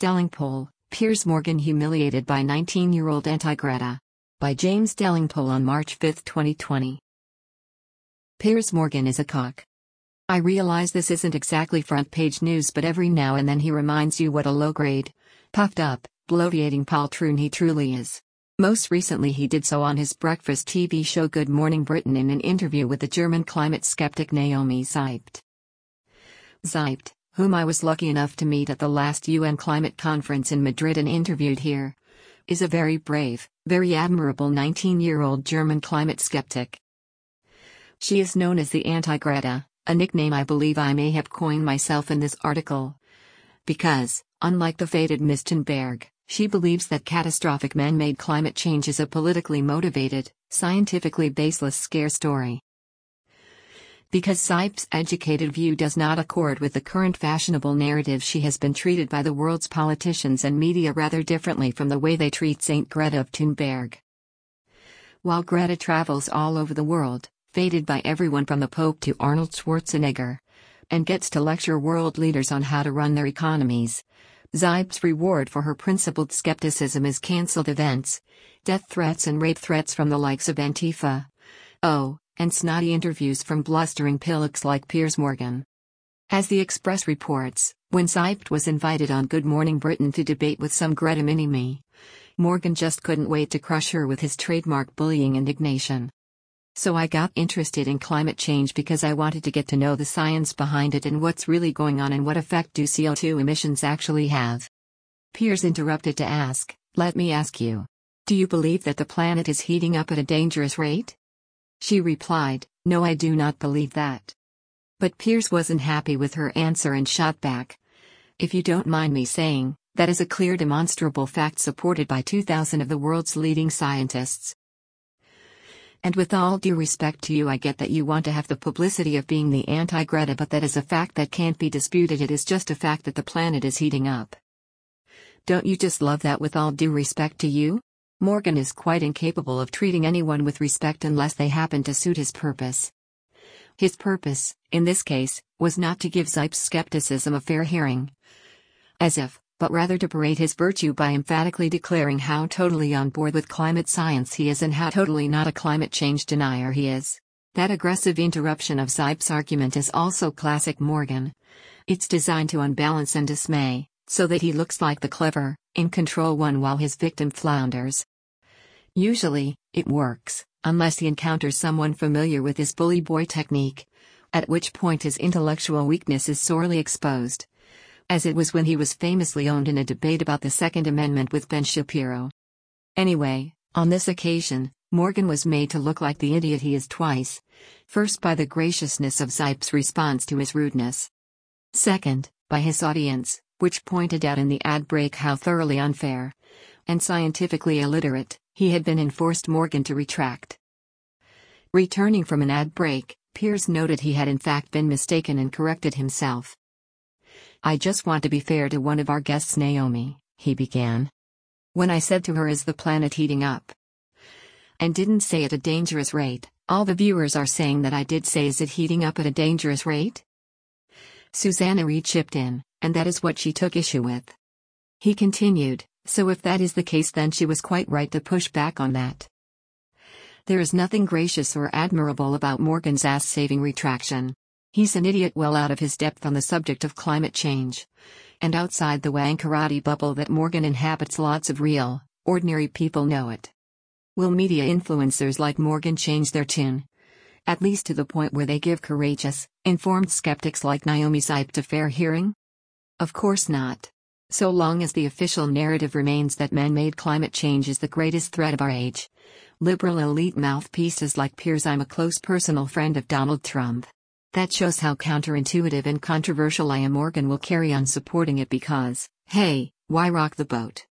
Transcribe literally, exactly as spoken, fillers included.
Delingpole, Piers Morgan humiliated by nineteen-year-old anti-Greta. By James Delingpole on March fifth, twenty twenty. Piers Morgan is a cock. I realize this isn't exactly front-page news, but every now and then he reminds you what a low-grade, puffed-up, bloviating poltroon he truly is. Most recently he did so on his breakfast T V show Good Morning Britain in an interview with the German climate skeptic Naomi Zeibt. Zeibt, whom I was lucky enough to meet at the last U N climate conference in Madrid and interviewed here, is a very brave, very admirable nineteen-year-old German climate skeptic. She is known as the Anti-Greta, a nickname I believe I may have coined myself in this article. Because, unlike the fated Miss Thunberg, she believes that catastrophic man-made climate change is a politically motivated, scientifically baseless scare story. Because Zeibt's educated view does not accord with the current fashionable narrative, she has been treated by the world's politicians and media rather differently from the way they treat Saint Greta of Thunberg. While Greta travels all over the world, feted by everyone from the Pope to Arnold Schwarzenegger, and gets to lecture world leaders on how to run their economies, Zeibt's reward for her principled skepticism is cancelled events, death threats and rape threats from the likes of Antifa. Oh, and snotty interviews from blustering pillocks like Piers Morgan. As the Express reports, when Zeibt was invited on Good Morning Britain to debate with some Greta mini-me, Morgan just couldn't wait to crush her with his trademark bullying indignation. So I got interested in climate change because I wanted to get to know the science behind it and what's really going on and what effect do C O two emissions actually have. Piers interrupted to ask, "Let me ask you. Do you believe that the planet is heating up at a dangerous rate?" She replied, "No, I do not believe that." But Piers wasn't happy with her answer and shot back, "If you don't mind me saying, that is a clear demonstrable fact supported by two thousand of the world's leading scientists. And with all due respect to you, I get that you want to have the publicity of being the anti-Greta, but that is a fact that can't be disputed. It is just a fact that the planet is heating up. Don't you just love that, with all due respect to you?" Morgan is quite incapable of treating anyone with respect unless they happen to suit his purpose. His purpose, in this case, was not to give Zeibt's skepticism a fair hearing. As if, but rather to parade his virtue by emphatically declaring how totally on board with climate science he is and how totally not a climate change denier he is. That aggressive interruption of Zeibt's argument is also classic Morgan. It's designed to unbalance and dismay, so that he looks like the clever, in control one while his victim flounders. Usually, it works, unless he encounters someone familiar with his bully boy technique, at which point his intellectual weakness is sorely exposed. As it was when he was famously owned in a debate about the Second Amendment with Ben Shapiro. Anyway, on this occasion, Morgan was made to look like the idiot he is twice. First, by the graciousness of Zeibt's response to his rudeness. Second, by his audience, which pointed out in the ad break how thoroughly unfair and scientifically illiterate he had been and forced Morgan to retract. Returning from an ad break, Piers noted he had in fact been mistaken and corrected himself. "I just want to be fair to one of our guests, Naomi," he began. "When I said to her, is the planet heating up? And didn't say at a dangerous rate, all the viewers are saying that I did say, is it heating up at a dangerous rate?" Susanna Reid chipped in, and that is what she took issue with. He continued, "So if that is the case, then she was quite right to push back on that." There is nothing gracious or admirable about Morgan's ass-saving retraction. He's an idiot well out of his depth on the subject of climate change. And outside the wankarati bubble that Morgan inhabits, lots of real, ordinary people know it. Will media influencers like Morgan change their tune? At least to the point where they give courageous, informed skeptics like Naomi Zeibt a fair hearing? Of course not. So long as the official narrative remains that man-made climate change is the greatest threat of our age. Liberal elite mouthpieces like Piers. I'm a close personal friend of Donald Trump. That shows how counterintuitive and controversial I am. Morgan will carry on supporting it because, hey, why rock the boat?